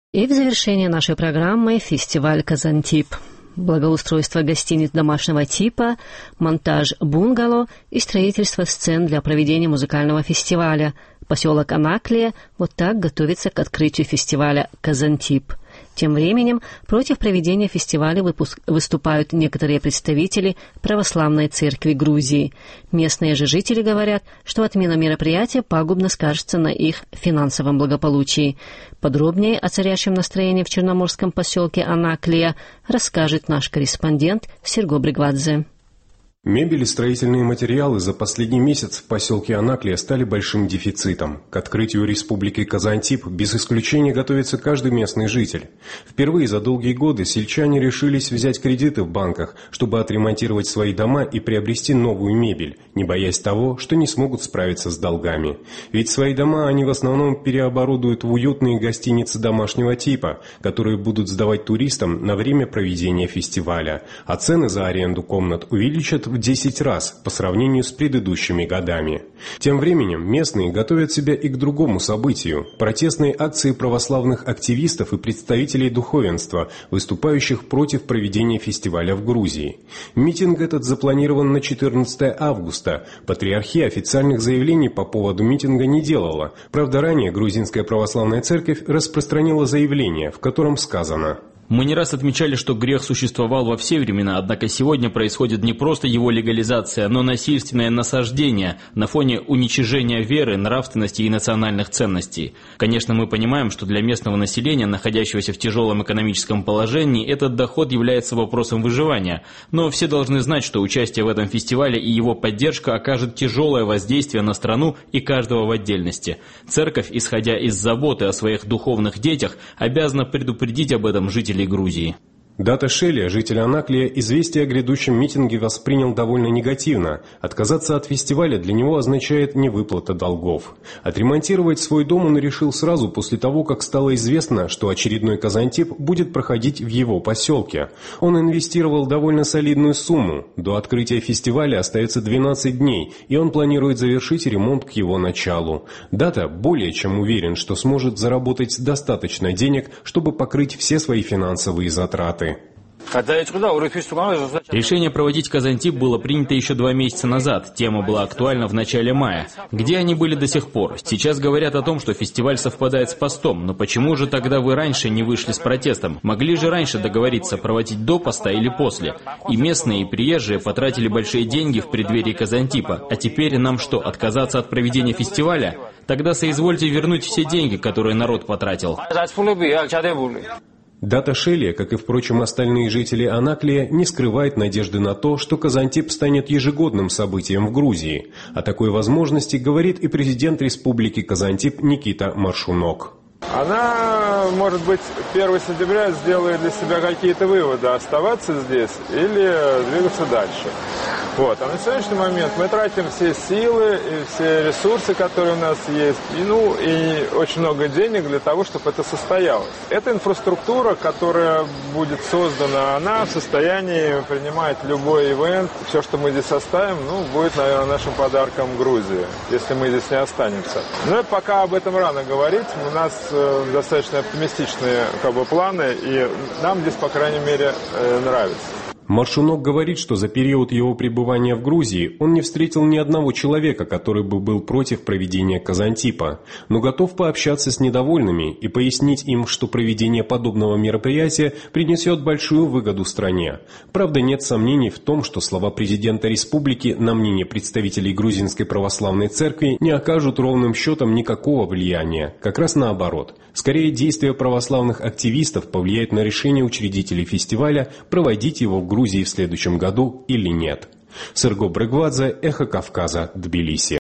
И в завершение нашей программы фестиваль «Казантип». Благоустройство гостиниц домашнего типа, монтаж бунгало и строительство сцен для проведения музыкального фестиваля. Поселок Анаклия вот так готовится к открытию фестиваля «Казантип». Тем временем против проведения фестиваля выступают некоторые представители Православной Церкви Грузии. Местные же жители говорят, что отмена мероприятия пагубно скажется на их финансовом благополучии. Подробнее о царящем настроении в черноморском поселке Анаклия расскажет наш корреспондент Серго Бригвадзе. Мебель и строительные материалы за последний месяц в поселке Анаклия стали большим дефицитом. К открытию Республики Казантип без исключения готовится каждый местный житель. Впервые за долгие годы сельчане решились взять кредиты в банках, чтобы отремонтировать свои дома и приобрести новую мебель, не боясь того, что не смогут справиться с долгами. Ведь свои дома они в основном переоборудуют в уютные гостиницы домашнего типа, которые будут сдавать туристам на время проведения фестиваля. А цены за аренду комнат увеличат в 10 раз по сравнению с предыдущими годами. Тем временем местные готовят себя и к другому событию – протестной акции православных активистов и представителей духовенства, выступающих против проведения фестиваля в Грузии. Митинг этот запланирован на 14 августа. Патриархия официальных заявлений по поводу митинга не делала. Правда, ранее Грузинская православная церковь распространила заявление, в котором сказано: «Мы не раз отмечали, что грех существовал во все времена, однако сегодня происходит не просто его легализация, но насильственное насаждение на фоне уничижения веры, нравственности и национальных ценностей. Конечно, мы понимаем, что для местного населения, находящегося в тяжелом экономическом положении, этот доход является вопросом выживания. Но все должны знать, что участие в этом фестивале и его поддержка окажет тяжелое воздействие на страну и каждого в отдельности. Церковь, исходя из заботы о своих духовных детях, обязана предупредить об этом жителей Грузии». Дата Шелия, житель Анаклия, известие о грядущем митинге воспринял довольно негативно. Отказаться от фестиваля для него означает невыплата долгов. Отремонтировать свой дом он решил сразу после того, как стало известно, что очередной Казантип будет проходить в его поселке. Он инвестировал довольно солидную сумму. До открытия фестиваля остается 12 дней, и он планирует завершить ремонт к его началу. Дата более чем уверен, что сможет заработать достаточно денег, чтобы покрыть все свои финансовые затраты. Решение проводить Казантип было принято еще 2 месяца назад. Тема была актуальна в начале мая. Где они были до сих пор? Сейчас говорят о том, что фестиваль совпадает с постом. Но почему же тогда вы раньше не вышли с протестом? Могли же раньше договориться, проводить до поста или после? И местные, и приезжие потратили большие деньги в преддверии Казантипа. А теперь нам что, отказаться от проведения фестиваля? Тогда соизвольте вернуть все деньги, которые народ потратил. Дата Шелия, как и, впрочем, остальные жители Анаклия, не скрывает надежды на то, что Казантип станет ежегодным событием в Грузии. О такой возможности говорит и президент Республики Казантип Никита Маршунок. Она, может быть, 1 сентября сделает для себя какие-то выводы, оставаться здесь или двигаться дальше. Вот. А на сегодняшний момент мы тратим все силы и все ресурсы, которые у нас есть, и очень много денег для того, чтобы это состоялось. Эта инфраструктура, которая будет создана, она в состоянии принимать любой ивент. Все, что мы здесь оставим, будет, наверное, нашим подарком Грузии, если мы здесь не останемся. Но пока об этом рано говорить. У нас достаточно оптимистичные планы, и нам здесь, по крайней мере, нравится. Маршунок говорит, что за период его пребывания в Грузии он не встретил ни одного человека, который бы был против проведения Казантипа, но готов пообщаться с недовольными и пояснить им, что проведение подобного мероприятия принесет большую выгоду стране. Правда, нет сомнений в том, что слова президента республики на мнение представителей Грузинской православной церкви не окажут ровным счетом никакого влияния, как раз наоборот. Скорее, действия православных активистов повлияют на решение учредителей фестиваля проводить его в Грузии в следующем году или нет. Серго Бригвадзе, Эхо Кавказа, Тбилиси.